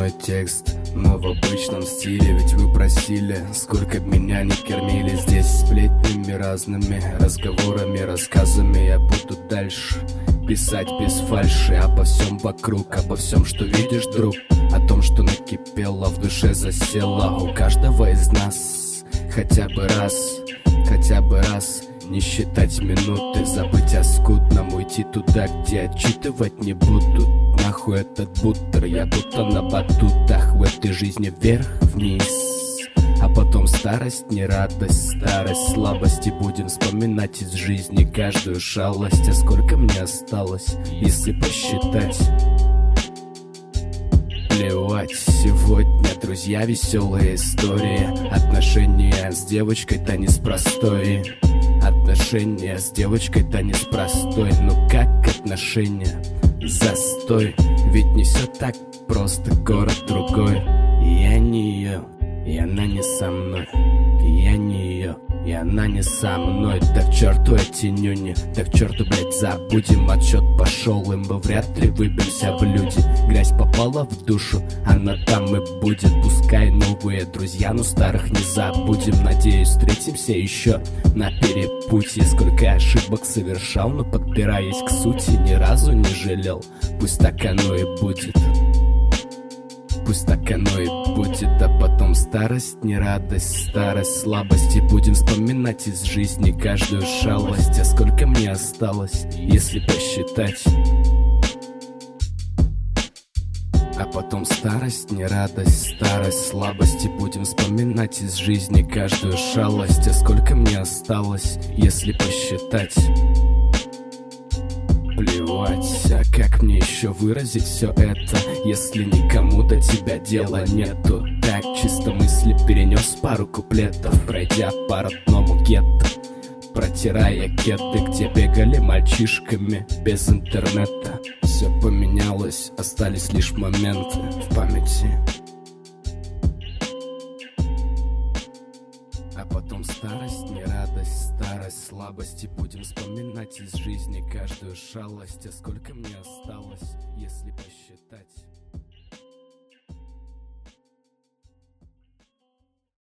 Очередной текст, но в обычном стиле. Ведь вы просили, сколько б меня не кормили. Здесь сплетнями разными, разговорами, рассказами. Я буду дальше писать без фальши обо всем вокруг, обо всем, что видишь, друг. О том, что накипело, в душе засело у каждого из нас. Хотя бы раз не считать минуты, забыть о скудном, уйти туда, где отчитывать не будут. Нахуй этот бутер, я будто на батутах в этой жизни вверх-вниз. А потом старость, не радость, старость, слабости. Будем вспоминать из жизни каждую шалость. А сколько мне осталось, если посчитать? Плевать, сегодня, друзья, веселые истории. Отношения с девочкой-то неспростой. Отношения с девочкой-то неспростой. Ну как отношения? Застой. Ведь не все так просто, город другой. Я не ее, и она не со мной. Я не ее, и она не со мной. Да к черту эти нюни, да к черту, блять, забудем. Отчет пошел, и мы вряд ли выберемся в люди. Грязь попала в душу, она там и будет. Пускай новые друзья, но старых не забудем. Надеюсь, встретимся еще на перепутье. Сколько ошибок совершал, но подбираясь к сути, ни разу не жалел. Пусть так оно и будет. Пусть так оно и будет, а потом старость, не радость, старость, слабости. Будем вспоминать из жизни каждую шалость. А сколько мне осталось, если посчитать? А потом старость, не радость, старость, слабости. Будем вспоминать из жизни каждую шалость. А сколько мне осталось, если посчитать? Плевать, а как мне еще выразить все это, если никому до тебя дела нету? Так чисто мысли перенес пару куплетов, пройдя по родному гетто, протирая кеды, где бегали мальчишками без интернета. Все поменялось, остались лишь моменты в памяти. А потом старость, не радость, старость, слабости. Будем вспоминать из жизни каждую шалость. А сколько мне осталось, если посчитать?